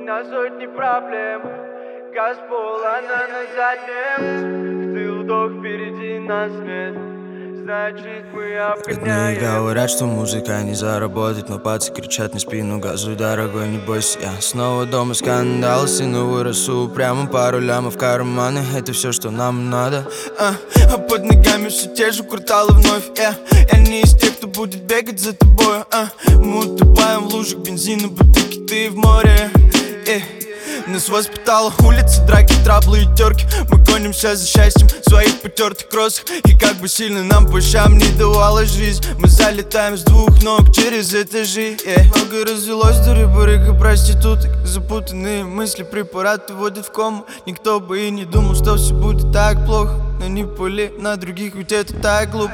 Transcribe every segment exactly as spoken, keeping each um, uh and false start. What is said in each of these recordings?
на сотни проблем. Газ пол, она на заднем. В тыл вдох, впереди нас нет. Значит, мы обгоняем. Родные говорят, что музыка не заработает, но пацы кричат на спину: газуй, дорогой, не бойся. Я снова дома, скандал, сыну выросу прямо пару лямов в карманы. Это все, что нам надо. А, а под ногами все те же кварталы вновь. Я, я не из тех, кто будет бегать за тобой. А, мы утопаем в лужах бензина, бутылки, ты в море. Эй. Нас воспитала улица, драки, траблы и терки. Мы гонимся за счастьем в своих потертых кроссах. И как бы сильно нам по щам не давала жизнь, мы залетаем с двух ног через этажи. yeah. Много развелось дури, барыг и проституток. Запутанные мысли, препараты вводят в кому. Никто бы и не думал, что все будет так плохо. Но не пыли на других, ведь это так глупо.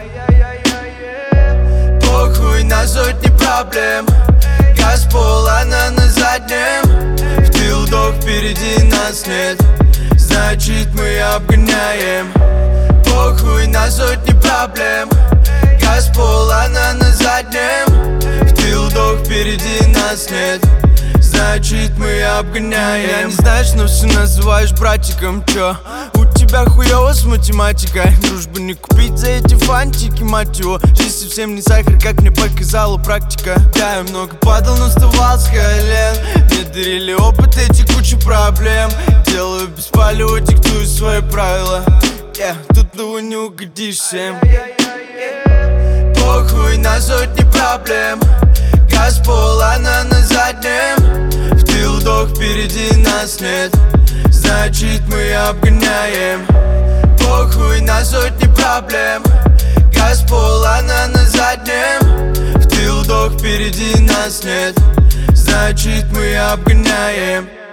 Похуй на сотни проблем. Газ пол, она на заднем. В тыл вдох, впереди нас нет. Значит, мы обгоняем. Похуй на сотни проблем. Газ пол, она на заднем. В тыл вдох, впереди нас нет. Значит, мы обгоняем. Я не знаешь, но все называешь братиком. Чё? У тебя хуёво с математикой. Дружбу не купить за эти фантики, мать его. Жизнь совсем не сахар, как мне показала практика. Да, я много падал, но вставал с колен. Мне дарили опыт, эти кучу проблем. Делаю без палева, диктую свои правила. yeah, Тут нового не угодишь всем. Похуй на сотни проблем. Газ пол, она на заднем. В тыл вдох, впереди нас нет. Значит, мы обгоняем. Похуй на сотни проблем. Газ пол, она на заднем. В тыл вдох, впереди нас нет. Значит, мы обгоняем.